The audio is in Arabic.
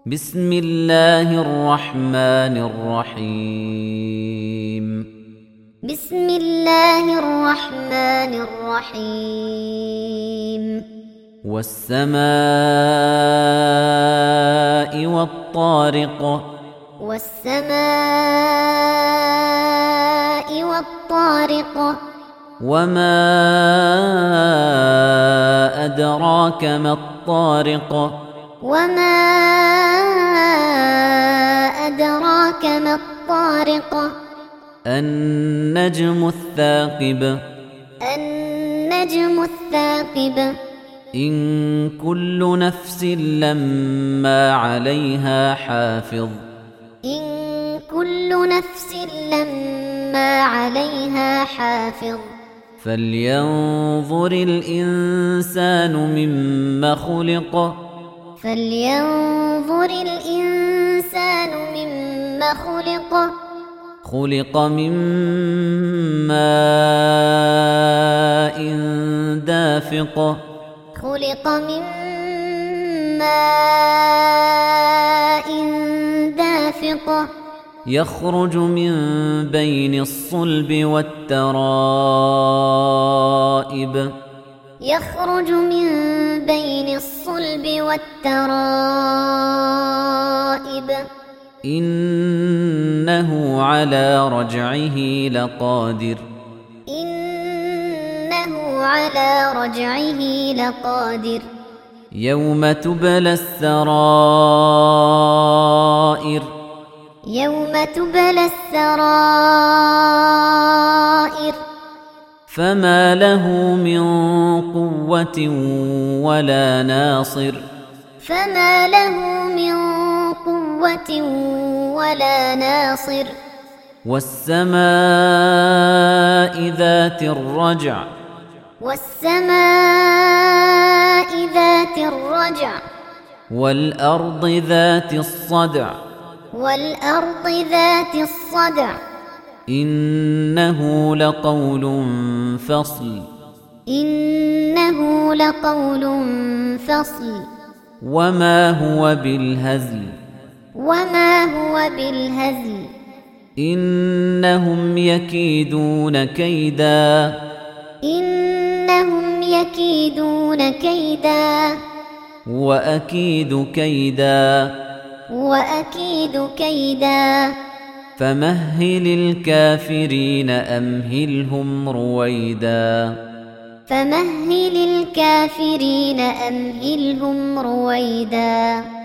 بسم الله الرحمن الرحيم بسم الله الرحمن الرحيم والسماء والطارق والسماء والطارق وما أدراك ما الطارق وما أدراك ما الطارق النجم الثاقب النجم الثاقب إن كل نفس لما عليها حافظ إن كل نفس لما عليها حافظ فلينظر الإنسان مما خلق فلينظر الإنسان مما خلق خلق من ماء دافق خلق من ماء دافق يخرج من بين الصلب والترائب يخرج من بين الصلب والترائب إنه على رجعه لقادر إنه على رجعه لقادر يوم تبلى السرائر يوم تبلى السرائر فما له من قوة ولا ناصر فما له من قوة ولا ناصر والسماء ذات الرجع والسماء ذات الرجع والأرض ذات الصدع والأرض ذات الصدع إنه لقول فصل إنه لقول فصل وما هو بالهزل وما هو بالهزل إنهم يكيدون كيدا إنهم يكيدون كيدا وأكيد كيدا وأكيد كيدا فمهل الكافرين أمهلهم رويدا فمهل الكافرين أمهلهم رويدا